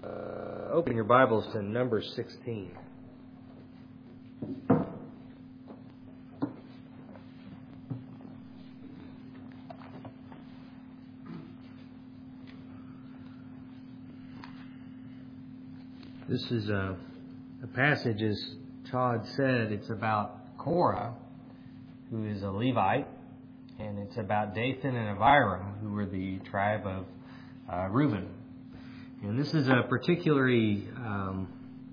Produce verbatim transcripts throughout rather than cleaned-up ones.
Uh, open your Bibles to Numbers sixteen. This is a, a passage, as Todd said, it's about Korah, who is a Levite, and it's about Dathan and Abiram, who were the tribe of uh, Reuben. And this is a particularly um,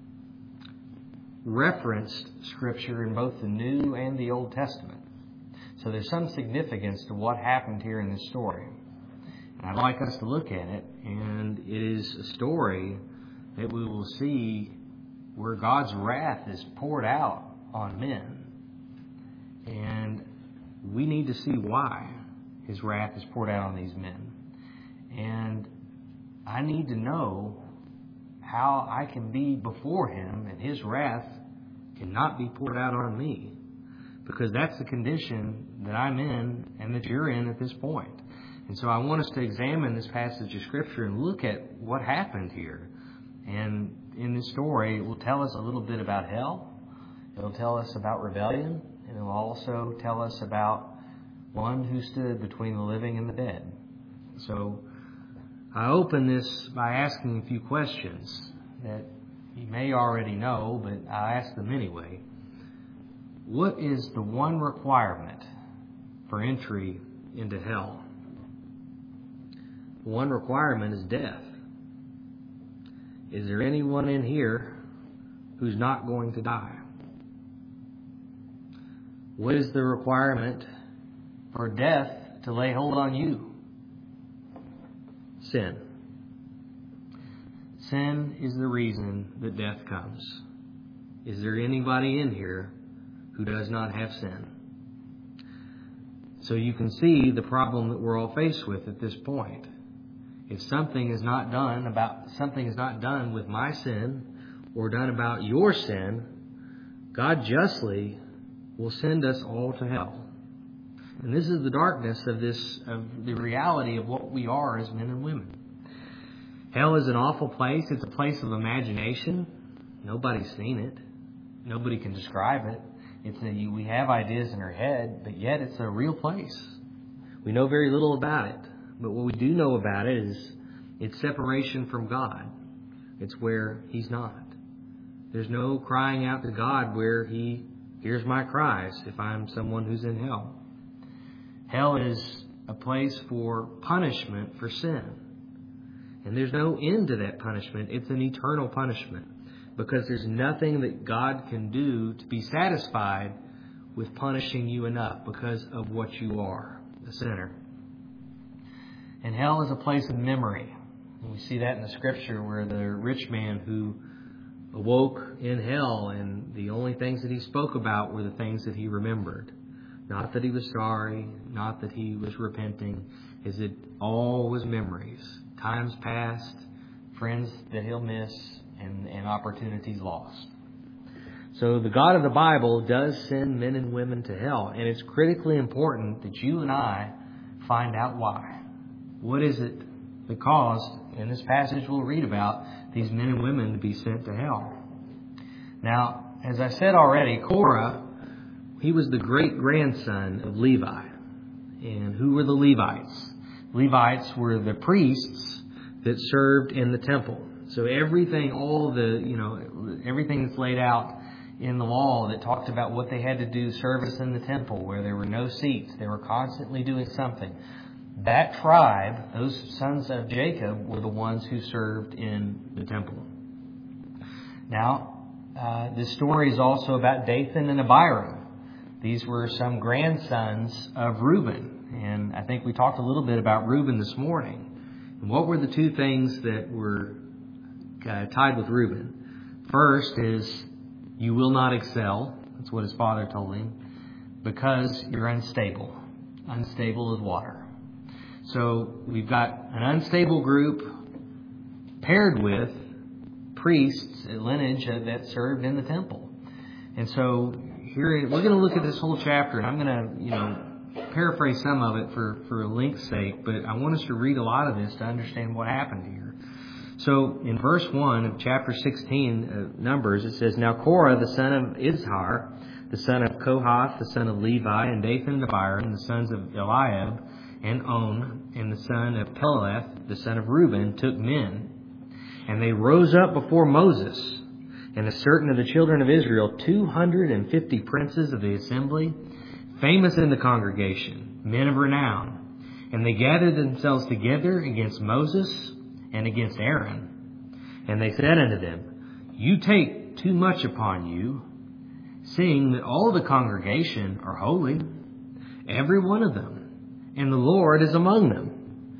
referenced scripture in both the New and the Old Testament. So there's some significance to what happened here in this story. And I'd like us to look at it, and it is a story that we will see where God's wrath is poured out on men. And we need to see why His wrath is poured out on these men. And I need to know how I can be before Him and His wrath cannot be poured out on me. Because that's the condition that I'm in and that you're in at this point. And so I want us to examine this passage of Scripture and look at what happened here. And in this story, it will tell us a little bit about hell. It will tell us about rebellion. And it will also tell us about one who stood between the living and the dead. So I open this by asking a few questions that you may already know, but I ask them anyway. What is the one requirement for entry into hell? One requirement is death. Is there anyone in here who's not going to die? What is the requirement for death to lay hold on you? Sin. Sin is the reason that death comes. Is there anybody in here who does not have sin? So you can see the problem that we're all faced with at this point. If something is not done about something is not done with my sin or done about your sin, God justly will send us all to hell. And this is the darkness of this, of the reality of what we are as men and women. Hell is an awful place. It's a place of imagination. Nobody's seen it. Nobody can describe it. It's a, we have ideas in our head, but yet it's a real place. We know very little about it. But what we do know about it is it's separation from God. It's where He's not. There's no crying out to God where He hears my cries if I'm someone who's in hell. Hell is a place for punishment for sin. And there's no end to that punishment. It's an eternal punishment. Because there's nothing that God can do to be satisfied with punishing you enough because of what you are, a sinner. And hell is a place of memory. And we see that in the Scripture where the rich man who awoke in hell and the only things that he spoke about were the things that he remembered. Not that he was sorry, not that he was repenting, is it all was memories. Times past, friends that he'll miss, and, and opportunities lost. So the God of the Bible does send men and women to hell, and it's critically important that you and I find out why. What is it that caused, in this passage we'll read about, these men and women to be sent to hell? Now, as I said already, Korah, he was the great-grandson of Levi. And who were the Levites? Levites were the priests that served in the temple. So everything, all the, you know, everything that's laid out in the law that talked about what they had to do, service in the temple, where there were no seats, they were constantly doing something. That tribe, those sons of Jacob, were the ones who served in the temple. Now, uh, this story is also about Dathan and Abiram. These were some grandsons of Reuben. And I think we talked a little bit about Reuben this morning. And what were the two things that were uh, tied with Reuben? First is, you will not excel. That's what his father told him. Because you're unstable. Unstable as water. So we've got an unstable group paired with priests, a lineage that served in the temple. And so here we're going to look at this whole chapter, and I'm going to, you know, paraphrase some of it for, for length's sake, but I want us to read a lot of this to understand what happened here. So in verse one of chapter sixteen of Numbers, it says, Now Korah, the son of Izhar, the son of Kohath, the son of Levi, and Dathan and Abiram, the sons of Eliab, and On, and the son of Peleth, the son of Reuben, took men. And they rose up before Moses, and a certain of the children of Israel, two hundred and fifty princes of the assembly, famous in the congregation, men of renown. And they gathered themselves together against Moses and against Aaron. And they said unto them, You take too much upon you, seeing that all the congregation are holy, every one of them, and the Lord is among them.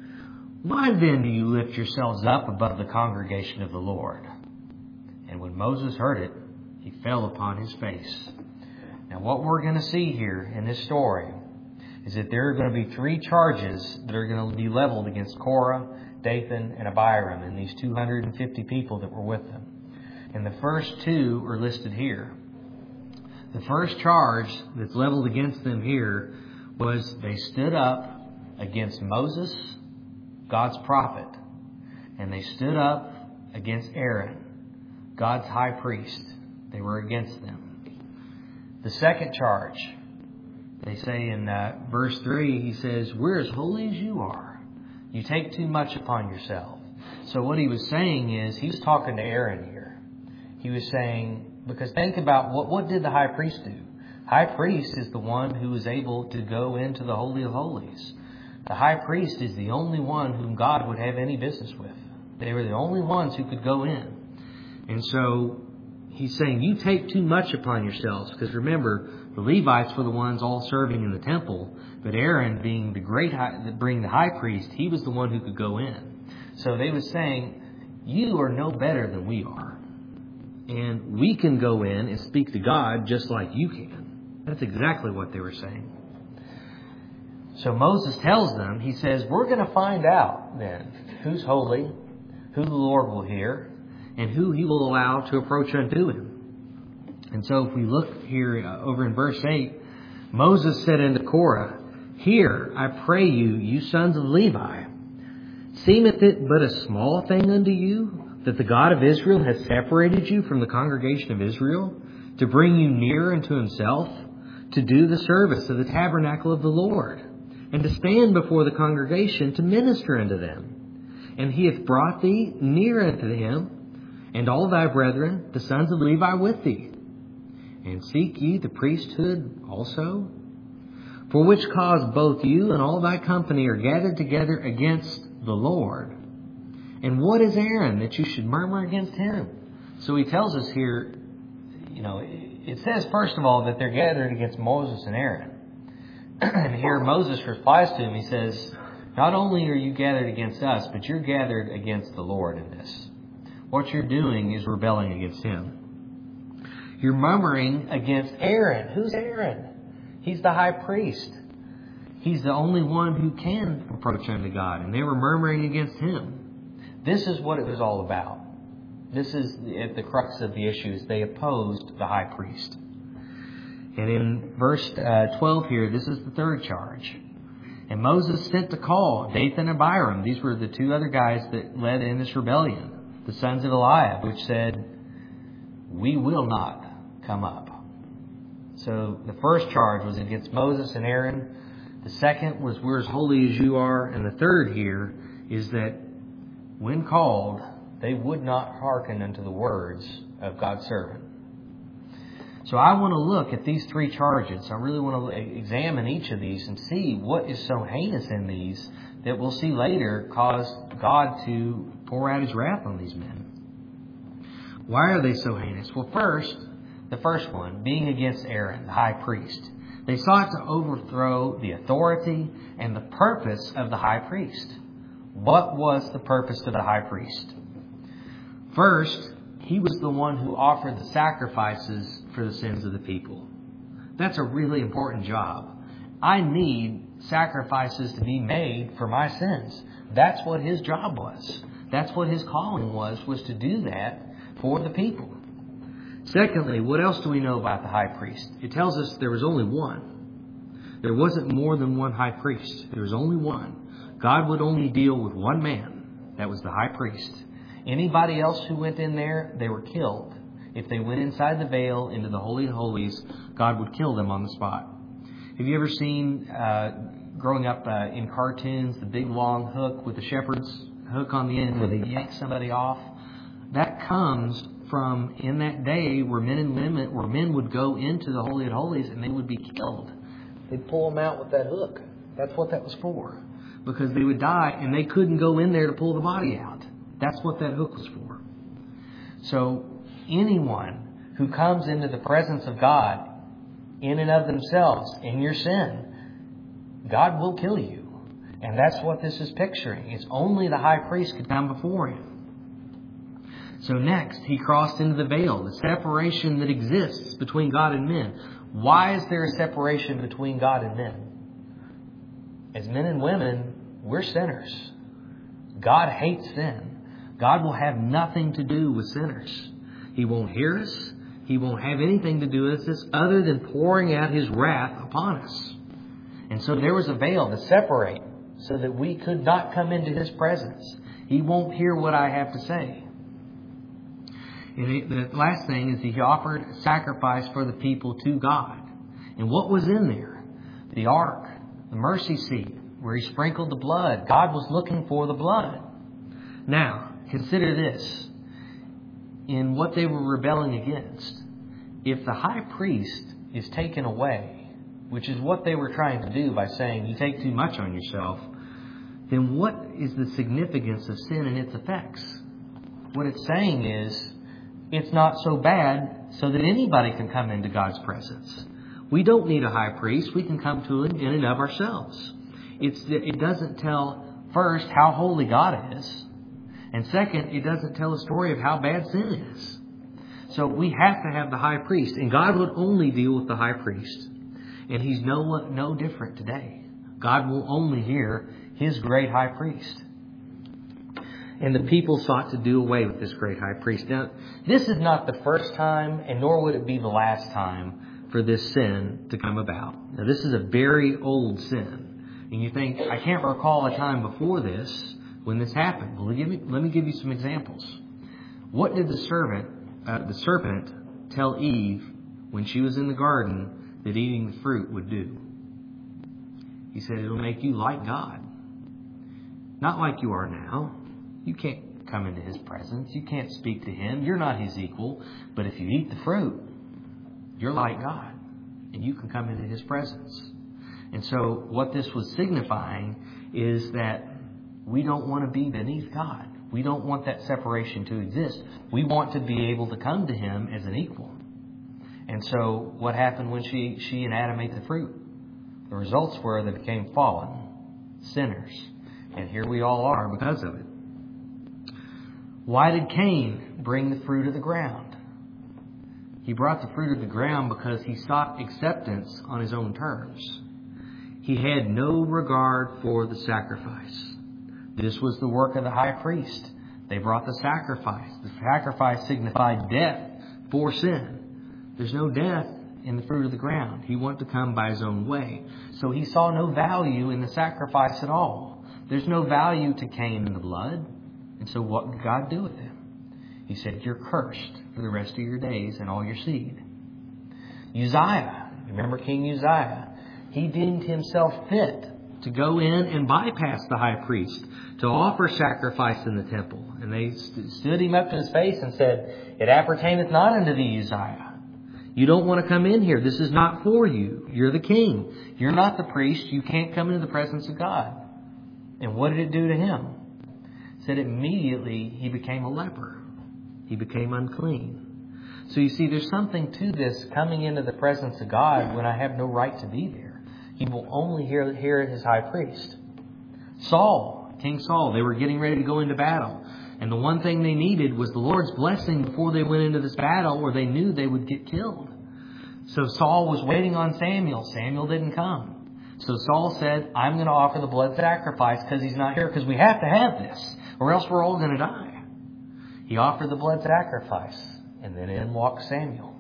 Why then do you lift yourselves up above the congregation of the Lord? And when Moses heard it, he fell upon his face. Now what we're going to see here in this story is that there are going to be three charges that are going to be leveled against Korah, Dathan, and Abiram, and these two hundred fifty people that were with them. And the first two are listed here. The first charge that's leveled against them here was they stood up against Moses, God's prophet, and they stood up against Aaron, God's high priest. They were against them. The second charge, they say in uh, verse three, he says, We're as holy as you are. You take too much upon yourself. So what he was saying is, he was talking to Aaron here. He was saying, because think about what, what did the high priest do? High priest is the one who is able to go into the Holy of Holies. The high priest is the only one whom God would have any business with. They were the only ones who could go in. And so he's saying, you take too much upon yourselves. Because remember, the Levites were the ones all serving in the temple. But Aaron, being the great high, being the high priest, he was the one who could go in. So they were saying, you are no better than we are. And we can go in and speak to God just like you can. That's exactly what they were saying. So Moses tells them, he says, we're going to find out then who's holy, who the Lord will hear, and who he will allow to approach unto him. And so if we look here uh, over in verse eight, Moses said unto Korah, Hear, I pray you, you sons of Levi, seemeth it but a small thing unto you, that the God of Israel hath separated you from the congregation of Israel, to bring you near unto himself, to do the service of the tabernacle of the Lord, and to stand before the congregation to minister unto them. And he hath brought thee near unto him, and all thy brethren, the sons of Levi, with thee. And seek ye the priesthood also? For which cause both you and all thy company are gathered together against the Lord. And what is Aaron that you should murmur against him? So he tells us here, you know, it says first of all that they're gathered against Moses and Aaron. And here Moses replies to him, he says, not only are you gathered against us, but you're gathered against the Lord in this. What you're doing is rebelling against him. You're murmuring against Aaron. Who's Aaron? He's the high priest. He's the only one who can approach unto God. And they were murmuring against him. This is what it was all about. This is at the crux of the issues. They opposed the high priest. And in verse uh, twelve here, this is the third charge. And Moses sent to call Dathan and Abiram. These were the two other guys that led in this rebellion, the sons of Eliab, which said, we will not come up. So the first charge was against Moses and Aaron. The second was, we're as holy as you are. And the third here is that when called, they would not hearken unto the words of God's servant. So I want to look at these three charges. I really want to examine each of these and see what is so heinous in these that we'll see later cause God to pour out his wrath on these men. Why are they so heinous? Well, first, the first one, being against Aaron, the high priest. They sought to overthrow the authority and the purpose of the high priest. What was the purpose of the high priest? First, he was the one who offered the sacrifices for the sins of the people. That's a really important job. I need sacrifices to be made for my sins. That's what his job was. That's what his calling was, was to do that for the people. Secondly, what else do we know about the high priest? It tells us there was only one. There wasn't more than one high priest. There was only one. God would only deal with one man. That was the high priest. Anybody else who went in there, they were killed. If they went inside the veil into the Holy of Holies, God would kill them on the spot. Have you ever seen, uh, growing up uh, in cartoons, the big long hook with the shepherd's hook on the end where they yank somebody off? That comes from in that day where men and women, where men would go into the Holy of Holies and they would be killed. They'd pull them out with that hook. That's what that was for. Because they would die and they couldn't go in there to pull the body out. That's what that hook was for. So anyone who comes into the presence of God in and of themselves in your sin, God will kill you. And that's what this is picturing. It's only the high priest could come before him. So next, he crossed into the veil, the separation that exists between God and men. Why is there a separation between God and men? As men and women, we're sinners. God hates sin. God will have nothing to do with sinners. He won't hear us. He won't have anything to do with us other than pouring out His wrath upon us. And so there was a veil to separate so that we could not come into His presence. He won't hear what I have to say. And the last thing is He offered sacrifice for the people to God. And what was in there? The ark, the mercy seat, where He sprinkled the blood. God was looking for the blood. Now, consider this. In what they were rebelling against, if the high priest is taken away, which is what they were trying to do by saying you take too much on yourself, then what is the significance of sin and its effects? What it's saying is, it's not so bad so that anybody can come into God's presence. We don't need a high priest. We can come to Him in and of ourselves. It's, it doesn't tell, first, how holy God is. And second, it doesn't tell a story of how bad sin is. So we have to have the high priest. And God would only deal with the high priest. And He's no, no different today. God will only hear His great high priest. And the people sought to do away with this great high priest. Now, this is not the first time, and nor would it be the last time for this sin to come about. Now, this is a very old sin. And you think, I can't recall a time before this when this happened. Well, let me, let me give you some examples. What did the servant, uh, the serpent tell Eve when she was in the garden that eating the fruit would do? He said, it'll make you like God. Not like you are now. You can't come into His presence. You can't speak to Him. You're not His equal. But if you eat the fruit, you're like God. And you can come into His presence. And so what this was signifying is that we don't want to be beneath God. We don't want that separation to exist. We want to be able to come to Him as an equal. And so what happened when she, she and Adam ate the fruit? The results were they became fallen, sinners. And here we all are because of it. Why did Cain bring the fruit of the ground? He brought the fruit of the ground because he sought acceptance on his own terms. He had no regard for the sacrifice. This was the work of the high priest. They brought the sacrifice. The sacrifice signified death for sin. There's no death in the fruit of the ground. He wanted to come by His own way. So he saw no value in the sacrifice at all. There's no value to Cain in the blood. And so what did God do with him? He said, you're cursed for the rest of your days and all your seed. Uzziah, remember King Uzziah? He deemed himself fit to go in and bypass the high priest, to offer sacrifice in the temple. And they st- stood him up to his face and said, it appertaineth not unto thee, Uzziah. You don't want to come in here. This is not for you. You're the king. You're not the priest. You can't come into the presence of God. And what did it do to him? It said immediately he became a leper. He became unclean. So you see, there's something to this coming into the presence of God when I have no right to be there. He will only hear, hear His high priest. Saul, King Saul, they were getting ready to go into battle. And the one thing they needed was the Lord's blessing before they went into this battle, or they knew they would get killed. So Saul was waiting on Samuel. Samuel didn't come. So Saul said, I'm going to offer the blood sacrifice because he's not here, because we have to have this, or else we're all going to die. He offered the blood sacrifice, and then in walked Samuel.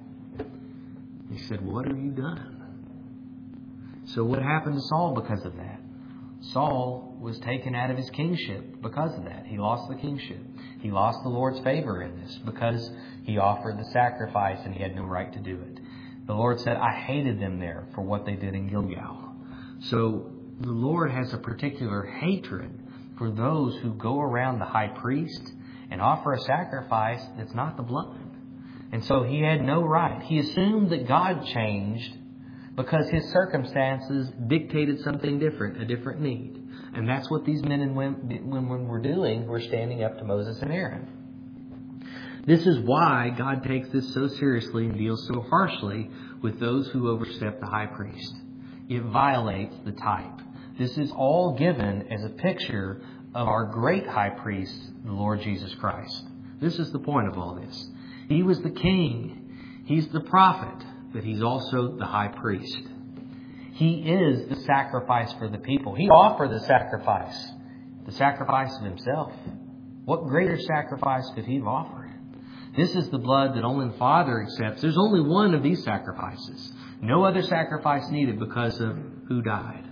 He said, what have you done? So what happened to Saul because of that? Saul was taken out of his kingship because of that. He lost the kingship. He lost the Lord's favor in this because he offered the sacrifice and he had no right to do it. The Lord said, I hated them there for what they did in Gilgal. So the Lord has a particular hatred for those who go around the high priest and offer a sacrifice that's not the blood. And so he had no right. He assumed that God changed because his circumstances dictated something different, a different need. And that's what these men and women were doing, were standing up to Moses and Aaron. This is why God takes this so seriously and deals so harshly with those who overstep the high priest. It violates the type. This is all given as a picture of our great high priest, the Lord Jesus Christ. This is the point of all this. He was the king. He's the prophet, but he's also the high priest. He is the sacrifice for the people. He offered the sacrifice, the sacrifice of himself. What greater sacrifice could he have offered? This is the blood that only the Father accepts. There's only one of these sacrifices. No other sacrifice needed because of who died.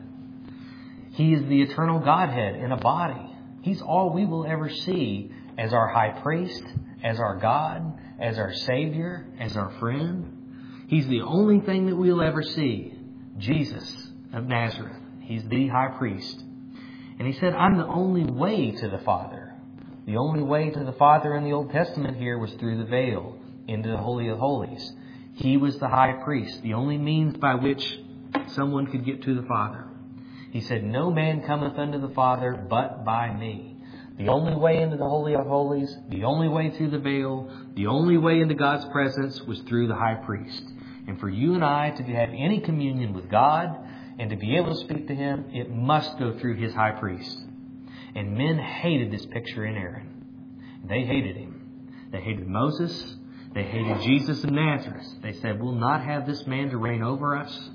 He is the eternal Godhead in a body. He's all we will ever see as our high priest, as our God, as our Savior, as our friend. He's the only thing that we'll ever see. Jesus of Nazareth. He's the high priest. And he said, I'm the only way to the Father. The only way to the Father in the Old Testament here was through the veil into the Holy of Holies. He was the high priest, the only means by which someone could get to the Father. He said, no man cometh unto the Father but by me. The only way into the Holy of Holies, the only way through the veil, the only way into God's presence was through the high priest. And for you and I to have any communion with God and to be able to speak to Him, it must go through His high priest. And men hated this picture in Aaron. They hated him. They hated Moses. They hated Jesus of Nazareth. They said, we'll not have this man to reign over us.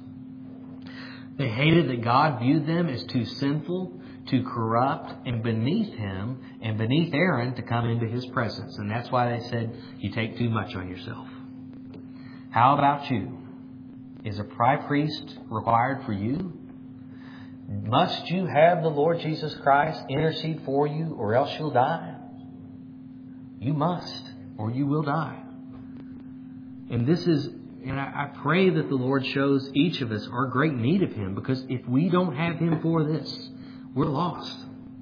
They hated that God viewed them as too sinful, too corrupt, and beneath him and beneath Aaron to come into his presence. And that's why they said, you take too much on yourself. How about you? Is a high priest required for you? Must you have the Lord Jesus Christ intercede for you or else you'll die? You must, or you will die. And this is, and I, I pray that the Lord shows each of us our great need of Him, because if we don't have Him for this, we're lost.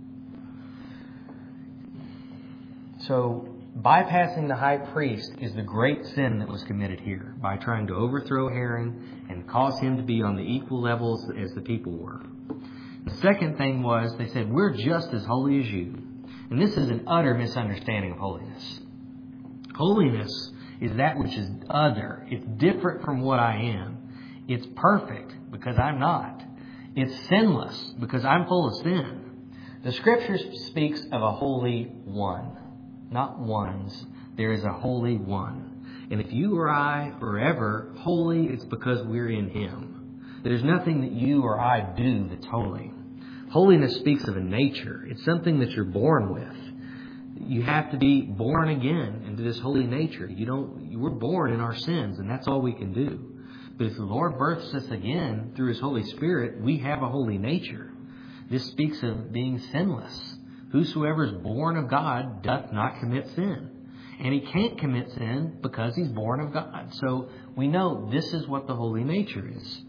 So, bypassing the high priest is the great sin that was committed here by trying to overthrow Aaron and cause him to be on the equal levels as the people were. The second thing was they said, we're just as holy as you. And this is an utter misunderstanding of holiness. Holiness is that which is other. It's different from what I am. It's perfect because I'm not. It's sinless because I'm full of sin. The Scripture speaks of a holy one. Not ones. There is a holy one. And if you or I are ever holy, it's because we're in Him. There's nothing that you or I do that's holy. Holiness speaks of a nature. It's something that you're born with. You have to be born again into this holy nature. You don't. We're born in our sins, and that's all we can do. But if the Lord births us again through His Holy Spirit, we have a holy nature. This speaks of being sinless. Whosoever is born of God doth not commit sin. And he can't commit sin because he's born of God. So we know this is what the holy nature is.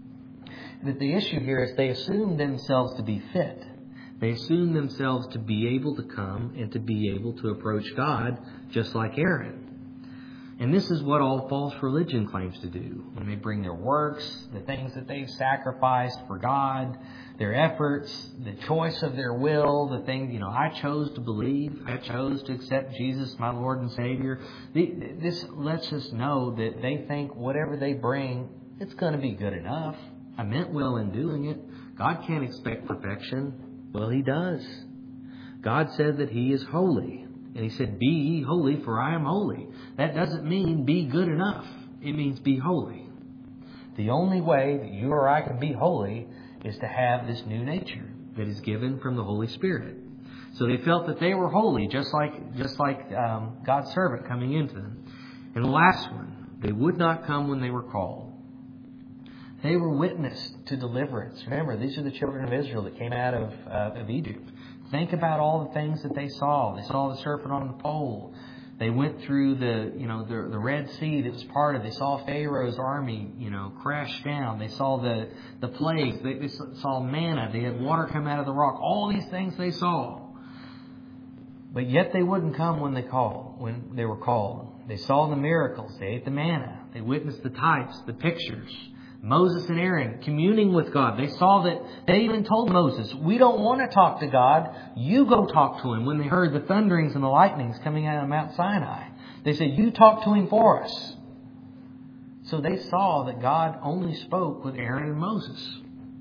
That the issue here is they assume themselves to be fit. They assume themselves to be able to come and to be able to approach God just like Aaron. And this is what all false religion claims to do. When they bring their works, the things that they've sacrificed for God, their efforts, the choice of their will, the thing, you know, I chose to believe, I chose to accept Jesus, my Lord and Savior. This lets us know that they think whatever they bring, it's going to be good enough. I meant well in doing it. God can't expect perfection. Well, He does. God said that He is holy. And He said, be ye holy, for I am holy. That doesn't mean be good enough. It means be holy. The only way that you or I can be holy is to have this new nature that is given from the Holy Spirit. So they felt that they were holy, just like just like um, God's servant coming into them. And the last one, they would not come when they were called. They were witness to deliverance. Remember, these are the children of Israel that came out of, uh, of Egypt. Think about all the things that they saw. They saw the serpent on the pole. They went through the, you know, the, the Red Sea that was parted. They saw Pharaoh's army, you know, crash down. They saw the, the plagues. They, they saw manna. They had water come out of the rock. All these things they saw. But yet they wouldn't come when they called, when they were called. They saw the miracles. They ate the manna. They witnessed the types, the pictures. Moses and Aaron communing with God. They saw that, they even told Moses, we don't want to talk to God. You go talk to Him. When they heard the thunderings and the lightnings coming out of Mount Sinai, they said, you talk to Him for us. So they saw that God only spoke with Aaron and Moses.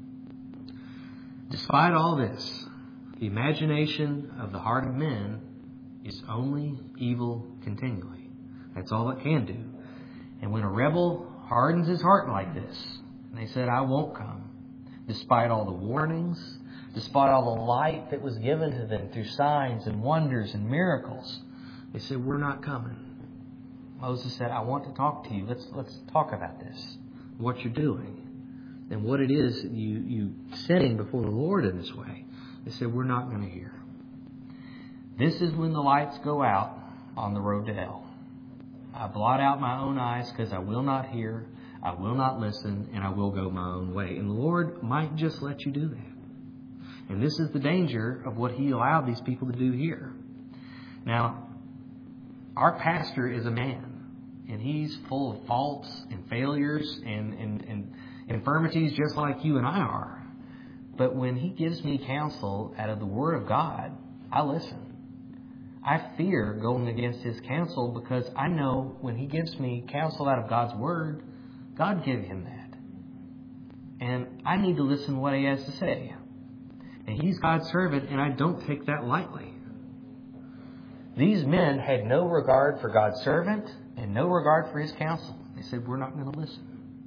Despite all this, the imagination of the heart of men is only evil continually. That's all it can do. And when a rebel hardens his heart like this, and they said, I won't come, despite all the warnings, despite all the light that was given to them through signs and wonders and miracles, they said, we're not coming. Moses said, I want to talk to you. Let's let's talk about this, what you're doing, and what it is you, you sinning before the Lord in this way. They said, we're not going to hear. This is when the lights go out on the road to hell. I blot out my own eyes because I will not hear, I will not listen, and I will go my own way. And the Lord might just let you do that. And this is the danger of what He allowed these people to do here. Now, our pastor is a man, and he's full of faults and failures and, and, and infirmities just like you and I are. But when he gives me counsel out of the Word of God, I listen. I fear going against his counsel because I know when he gives me counsel out of God's Word, God gave him that. And I need to listen to what he has to say. And he's God's servant, and I don't take that lightly. These men had no regard for God's servant and no regard for his counsel. They said, we're not going to listen.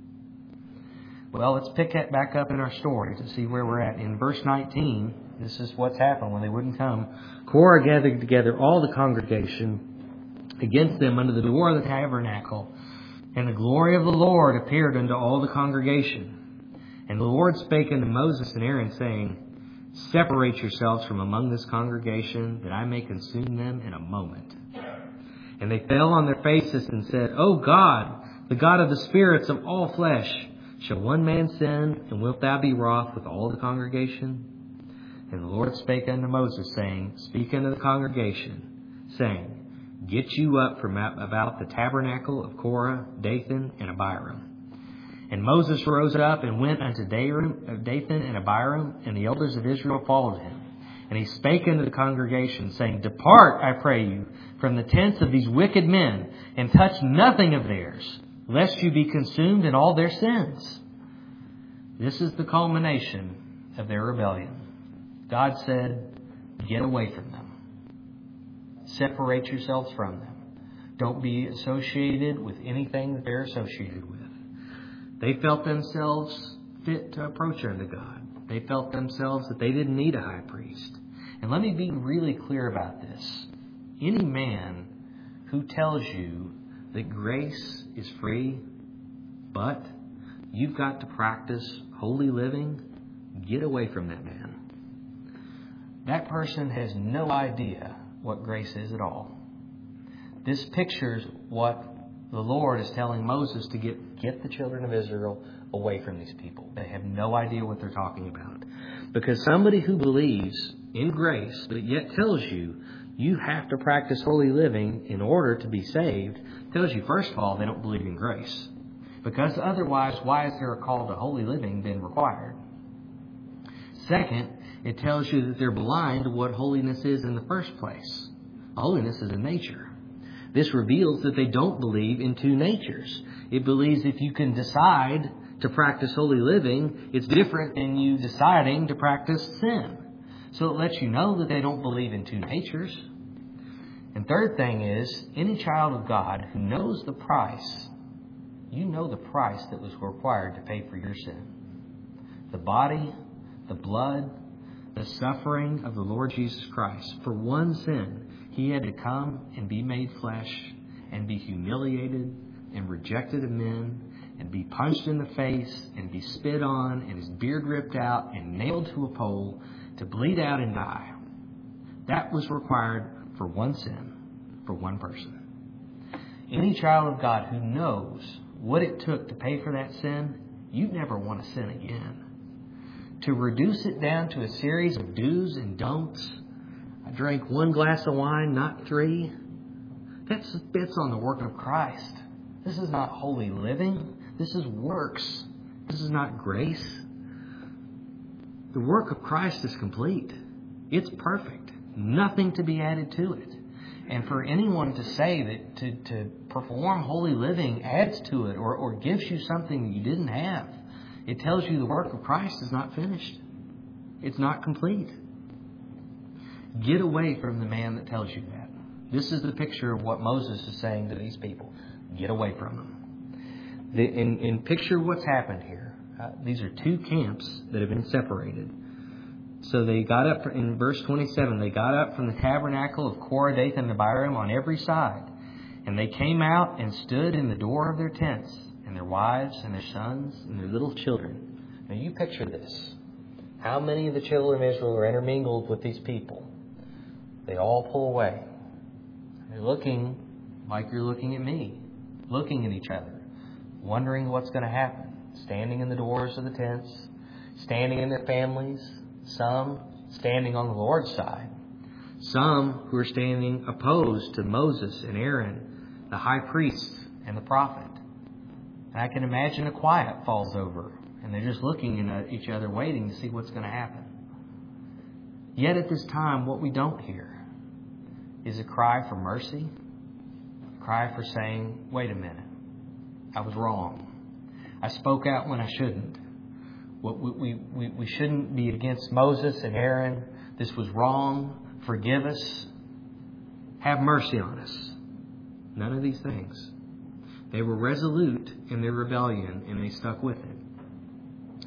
Well, let's pick that back up in our story to see where we're at. In verse nineteen, this is what's happened when they wouldn't come. Korah gathered together all the congregation against them under the door of the tabernacle. And the glory of the Lord appeared unto all the congregation. And the Lord spake unto Moses and Aaron, saying, separate yourselves from among this congregation, that I may consume them in a moment. And they fell on their faces and said, O God, the God of the spirits of all flesh, shall one man sin, and wilt thou be wroth with all the congregation? And the Lord spake unto Moses, saying, speak unto the congregation, saying, get you up from about the tabernacle of Korah, Dathan, and Abiram. And Moses rose up and went unto Dathan and Abiram, and the elders of Israel followed him. And he spake unto the congregation, saying, depart, I pray you, from the tents of these wicked men, and touch nothing of theirs, lest you be consumed in all their sins. This is the culmination of their rebellion. God said, get away from them. Separate yourselves from them. Don't be associated with anything that they're associated with. They felt themselves fit to approach unto God. They felt themselves that they didn't need a high priest. And let me be really clear about this. Any man who tells you that grace is free, but you've got to practice holy living, get away from that man. That person has no idea what grace is at all. This pictures what the Lord is telling Moses to get, get the children of Israel away from these people. They have no idea what they're talking about. Because somebody who believes in grace, but yet tells you you have to practice holy living in order to be saved, tells you, first of all, they don't believe in grace. Because otherwise, why is there a call to holy living been required? Second, it tells you that they're blind to what holiness is in the first place. Holiness is a nature. This reveals that they don't believe in two natures. It believes if you can decide to practice holy living, it's different than you deciding to practice sin. So it lets you know that they don't believe in two natures. And third thing is, any child of God who knows the price, you know the price that was required to pay for your sin. The body, the blood, the suffering of the Lord Jesus Christ. For one sin, He had to come and be made flesh and be humiliated and rejected of men and be punched in the face and be spit on and his beard ripped out and nailed to a pole to bleed out and die. That was required for one sin, for one person. Any child of God who knows what it took to pay for that sin, you'd never want to sin again. To reduce it down to a series of do's and don'ts, I drank one glass of wine, not three. That spits on the work of Christ. This is not holy living. This is works. This is not grace. The work of Christ is complete. It's perfect. Nothing to be added to it. And for anyone to say that to, to perform holy living adds to it or, or gives you something that you didn't have, it tells you the work of Christ is not finished. It's not complete. Get away from the man that tells you that. This is the picture of what Moses is saying to these people. Get away from them. The, in, in picture what's happened here. Uh, these are two camps that have been separated. So they got up, in verse twenty-seven, they got up from the tabernacle of Korah, Dathan, and Abiram on every side. And they came out and stood in the door of their tents, and their wives and their sons and their little children. Now you picture this. How many of the children of Israel are intermingled with these people? They all pull away. They're looking like you're looking at me, looking at each other, wondering what's going to happen. Standing in the doors of the tents, standing in their families, some standing on the Lord's side, some who are standing opposed to Moses and Aaron, the high priest and the prophet. And I can imagine a quiet falls over, and they're just looking at each other, waiting to see what's going to happen. Yet at this time, what we don't hear is a cry for mercy, a cry for saying, wait a minute, I was wrong. I spoke out when I shouldn't. We, we, we, we shouldn't be against Moses and Aaron. This was wrong. Forgive us. Have mercy on us. None of these things. They were resolute in their rebellion, and they stuck with it.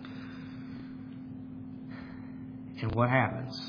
And what happens?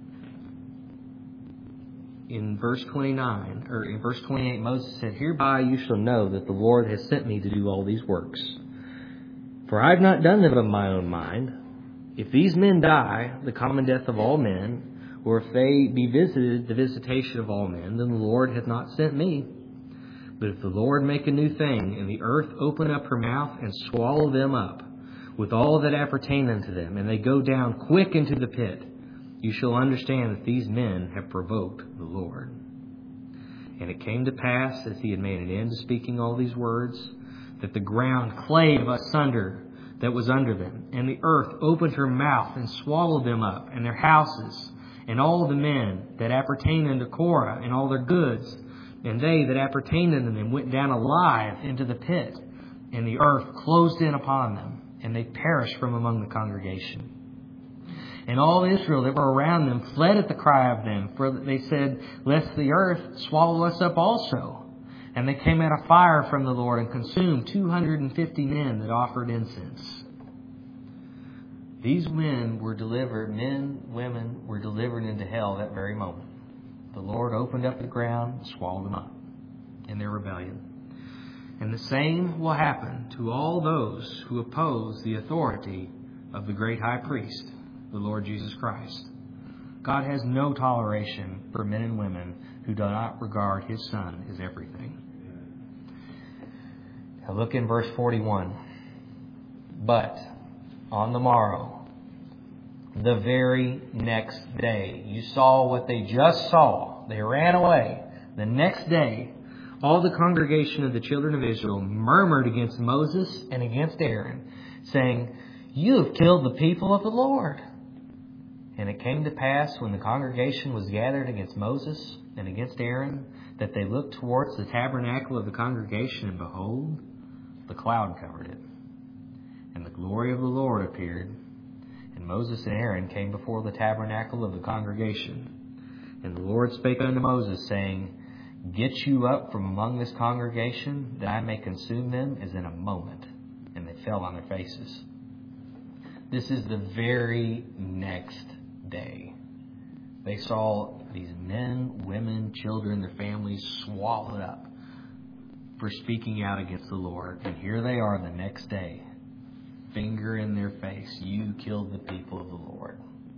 In verse twenty-nine, or in verse twenty-eight, Moses said, "Hereby you shall know that the Lord has sent me to do all these works. For I have not done them of my own mind. If these men die, the common death of all men, or if they be visited, the visitation of all men, then the Lord hath not sent me. But if the Lord make a new thing, and the earth open up her mouth and swallow them up, with all that appertain unto them, and they go down quick into the pit, you shall understand that these men have provoked the Lord." And it came to pass, as he had made an end to speaking all these words, that the ground clave asunder that was under them, and the earth opened her mouth and swallowed them up, and their houses, and all the men that appertained unto Korah, and all their goods, and they that appertained unto them went down alive into the pit, and the earth closed in upon them, and they perished from among the congregation. And all Israel that were around them fled at the cry of them, for they said, "Lest the earth swallow us up also." And they came out of fire from the Lord and consumed two hundred and fifty men that offered incense. These men were delivered, men, women were delivered into hell that very moment. The Lord opened up the ground and swallowed them up in their rebellion. And the same will happen to all those who oppose the authority of the great high priest, the Lord Jesus Christ. God has no toleration for men and women who do not regard His Son as everything. Now look in verse forty-one. But on the morrow, the very next day, you saw what they just saw. They ran away. The next day, all the congregation of the children of Israel murmured against Moses and against Aaron, saying, "You have killed the people of the Lord." And it came to pass, when the congregation was gathered against Moses and against Aaron, that they looked towards the tabernacle of the congregation, and behold, the cloud covered it. And the glory of the Lord appeared. And Moses and Aaron came before the tabernacle of the congregation. And the Lord spake unto Moses, saying, "Get you up from among this congregation, that I may consume them as in a moment." And they fell on their faces. This is the very next day. They saw these men, women, children, their families swallowed up. for speaking out against the Lord. And here they are the next day, finger in their face. You killed the people of the Lord.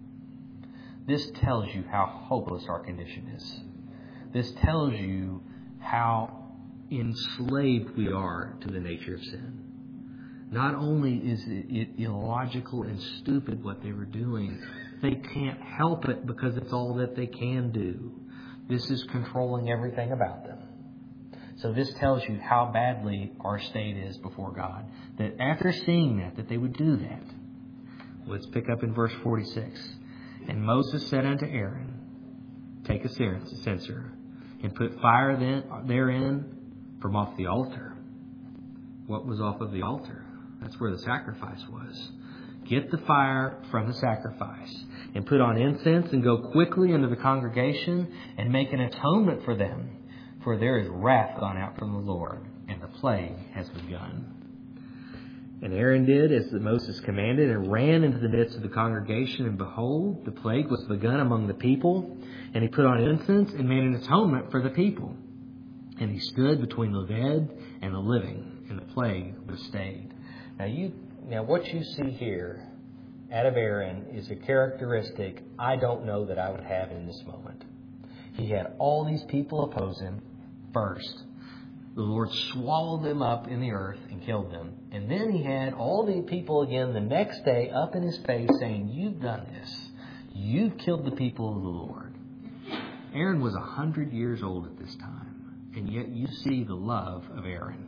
This tells you how hopeless our condition is. This tells you how enslaved we are to the nature of sin. Not only is it illogical and stupid what they were doing, they can't help it because it's all that they can do. This is controlling everything about them. So this tells you how badly our state is before God. That after seeing that, that they would do that. Let's pick up in verse forty-six. And Moses said unto Aaron, take a censer, and put fire therein from off the altar. What was off of the altar? That's where the sacrifice was. Get the fire from the sacrifice, and put on incense, and go quickly into the congregation, and make an atonement for them. For there is wrath gone out from the Lord, and the plague has begun. And Aaron did as Moses commanded, and ran into the midst of the congregation, and behold, the plague was begun among the people. And he put on incense, and made an atonement for the people. And he stood between the dead and the living, and the plague was stayed. Now, you, now what you see here out of Aaron is a characteristic I don't know that I would have in this moment. He had all these people oppose him first. The Lord swallowed them up in the earth and killed them. And then he had all the people again the next day up in his face saying, you've done this. You've killed the people of the Lord. Aaron was a hundred years old at this time. And yet you see the love of Aaron.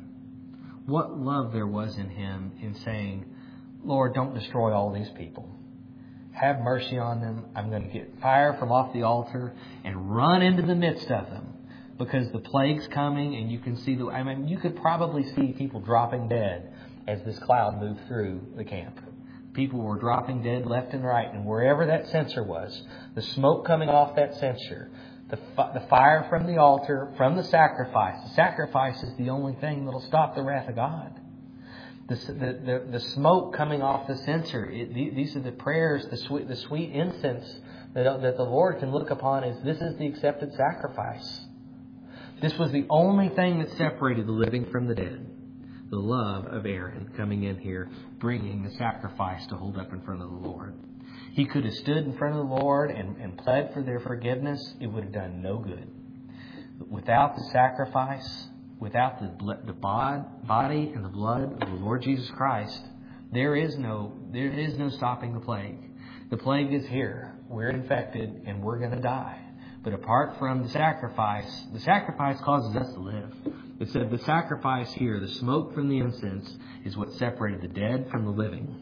What love there was in him in saying, Lord, don't destroy all these people. Have mercy on them. I'm going to get fire from off the altar and run into the midst of them. Because the plague's coming, and you can see the, I mean, you could probably see people dropping dead as this cloud moved through the camp. People were dropping dead left and right, and wherever that censer was, the smoke coming off that censer, the, the fire from the altar, from the sacrifice. The sacrifice is the only thing that'll stop the wrath of God. The, the, the, the smoke coming off the censer, it, these are the prayers, the sweet, the sweet incense that, that the Lord can look upon as this is the accepted sacrifice. This was the only thing that separated the living from the dead. The love of Aaron coming in here, bringing the sacrifice to hold up in front of the Lord. He could have stood in front of the Lord and, and pled for their forgiveness. It would have done no good. But without the sacrifice, without the, the body and the blood of the Lord Jesus Christ, there is no there is no stopping the plague. The plague is here. We're infected and we're going to die. But apart from the sacrifice, the sacrifice causes us to live. It said the sacrifice here, the smoke from the incense, is what separated the dead from the living.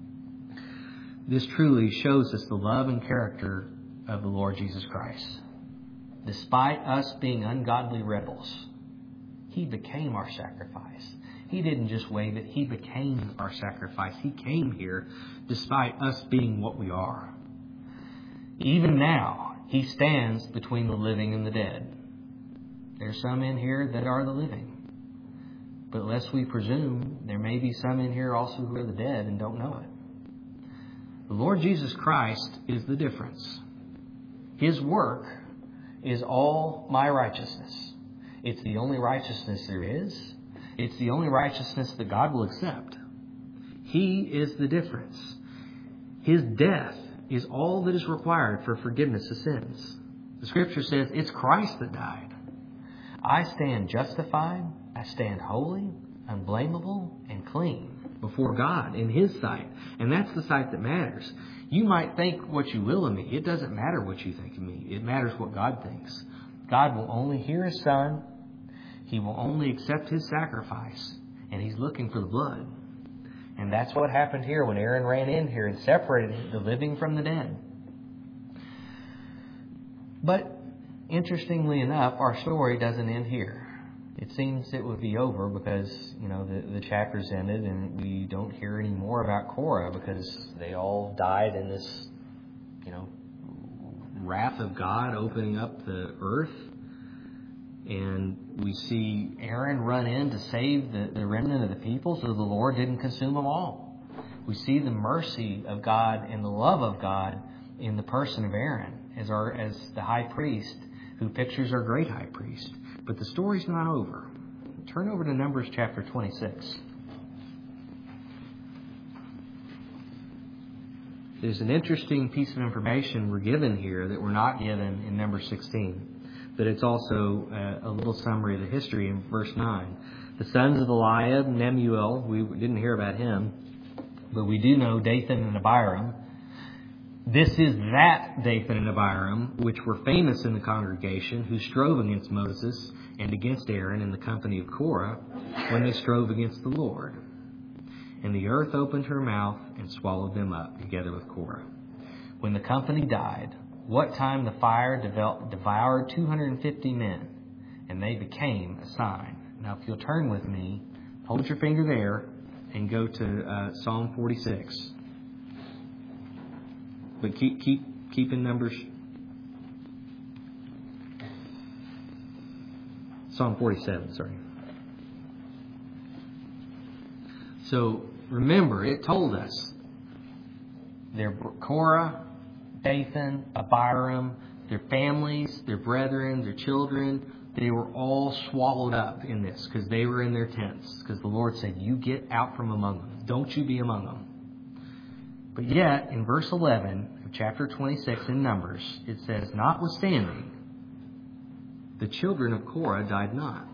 This truly shows us the love and character of the Lord Jesus Christ. Despite us being ungodly rebels, He became our sacrifice. He didn't just wave it. He became our sacrifice. He came here despite us being what we are. Even now, He stands between the living and the dead. There's some in here that are the living. But lest we presume, there may be some in here also who are the dead and don't know it. The Lord Jesus Christ is the difference. His work is all my righteousness. It's the only righteousness there is. It's the only righteousness that God will accept. He is the difference. His death is all that is required for forgiveness of sins. The Scripture says it's Christ that died. I stand justified, I stand holy, unblameable, and clean before God in His sight. And that's the sight that matters. You might think what you will of me. It doesn't matter what you think of me. It matters what God thinks. God will only hear His Son. He will only accept His sacrifice. And He's looking for the blood. And that's what happened here when Aaron ran in here and separated the living from the dead. But interestingly enough, our story doesn't end here. It seems it would be over because, you know, the, the chapter's ended and we don't hear any more about Korah because they all died in this, you know, wrath of God opening up the earth. And we see Aaron run in to save the, the remnant of the people so the Lord didn't consume them all. We see the mercy of God and the love of God in the person of Aaron as our as the high priest who pictures our great high priest. But the story's not over. turn over to Numbers chapter twenty-six. There's an interesting piece of information we're given here that we're not given in Numbers sixteen. But it's also a, a little summary of the history in verse nine. The sons of Eliab, Nemuel, we didn't hear about him, but we do know Dathan and Abiram. This is that Dathan and Abiram, which were famous in the congregation, who strove against Moses and against Aaron in the company of Korah when they strove against the Lord. And the earth opened her mouth and swallowed them up together with Korah. When the company died, what time the fire devoured two hundred fifty men, and they became a sign. Now, if you'll turn with me, hold your finger there, and go to uh, Psalm forty-six. But keep keep keep in Numbers. Psalm forty-seven, sorry. So remember, it told us their Korah, Dathan, Abiram, their families, their brethren, their children, they were all swallowed up in this because they were in their tents. Because the Lord said, you get out from among them. Don't you be among them. But yet, in verse eleven of chapter twenty-six in Numbers, it says, notwithstanding, the children of Korah died not.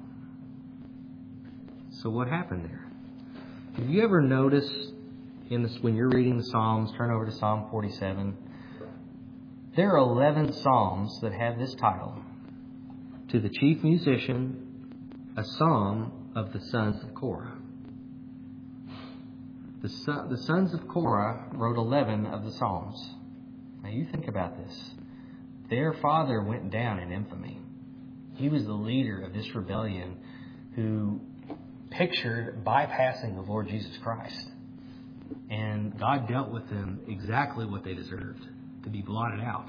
So what happened there? Have you ever noticed in this, when you're reading the Psalms, turn over to Psalm forty-seven, there are eleven Psalms that have this title. To the chief musician, a psalm of the sons of Korah. The, son, the sons of Korah wrote eleven of the Psalms. Now you think about this. Their father went down in infamy. He was the leader of this rebellion who pictured bypassing the Lord Jesus Christ. And God dealt with them exactly what they deserved, to be blotted out.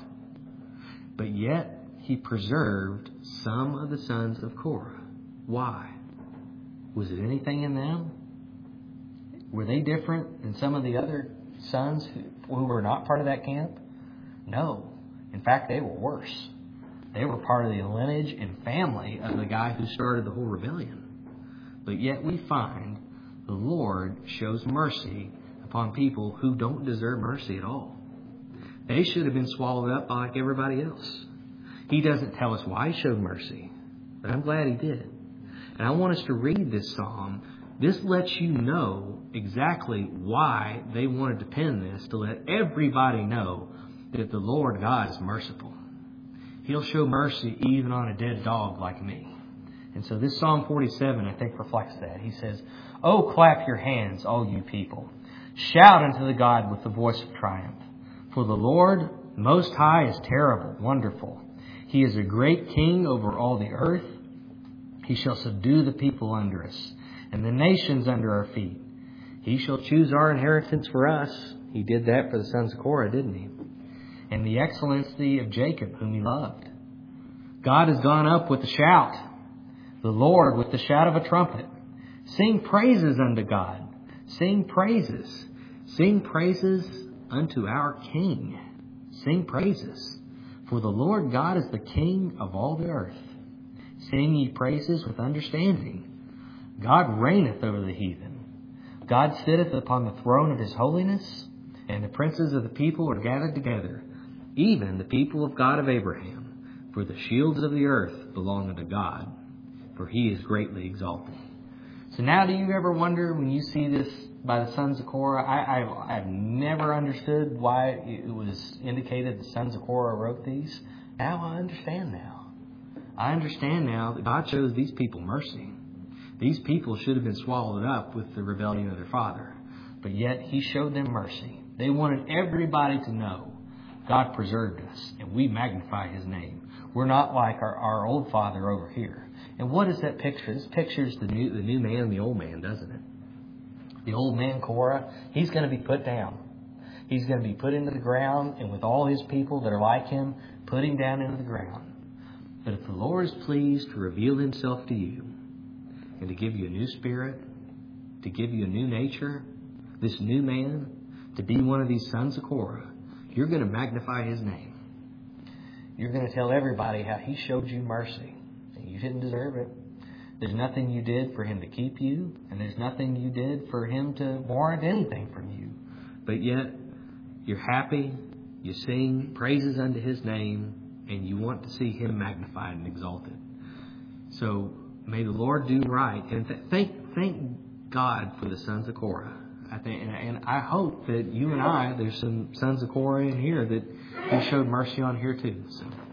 But yet, He preserved some of the sons of Korah. Why? Was it anything in them? Were they different than some of the other sons who, who were not part of that camp? No. In fact, they were worse. They were part of the lineage and family of the guy who started the whole rebellion. But yet we find the Lord shows mercy upon people who don't deserve mercy at all. They should have been swallowed up like everybody else. He doesn't tell us why He showed mercy, but I'm glad He did. And I want us to read this psalm. This lets you know exactly why they wanted to pen this, to let everybody know that the Lord God is merciful. He'll show mercy even on a dead dog like me. And so this Psalm forty-seven, I think, reflects that. He says, "Oh, clap your hands, all you people. Shout unto the God with the voice of triumph. For the Lord Most High is terrible, wonderful. He is a great king over all the earth. He shall subdue the people under us, and the nations under our feet. He shall choose our inheritance for us." He did that for the sons of Korah, didn't He? "And the excellency of Jacob, whom He loved. God has gone up with a shout, the Lord with the shout of a trumpet. Sing praises unto God. Sing praises. Sing praises unto our King. Sing praises. For the Lord God is the King of all the earth. Sing ye praises with understanding. God reigneth over the heathen. God sitteth upon the throne of His holiness, and the princes of the people are gathered together, even the people of God of Abraham. For the shields of the earth belong unto God, for He is greatly exalted." So now do you ever wonder when you see this by the sons of Korah? I, I've, I've never understood why it was indicated the sons of Korah wrote these. Now I understand now. I understand now that God shows these people mercy. These people should have been swallowed up with the rebellion of their father. But yet He showed them mercy. They wanted everybody to know God preserved us, and we magnify His name. We're not like our, our old father over here. And what is that picture? This pictures the new the new man and the old man, doesn't it? The old man, Korah, he's going to be put down. He's going to be put into the ground, and with all his people that are like him, put him down into the ground. But if the Lord is pleased to reveal Himself to you and to give you a new spirit, to give you a new nature, this new man, to be one of these sons of Korah, you're going to magnify His name. You're going to tell everybody how He showed you mercy. You didn't deserve it. There's nothing you did for Him to keep you, and there's nothing you did for Him to warrant anything from you. But yet, you're happy, you sing praises unto His name, and you want to see Him magnified and exalted. So may the Lord do right, and th- thank thank God for the sons of Korah. I think, and, and I hope that you and I, there's some sons of Korah in here that He showed mercy on here too. So.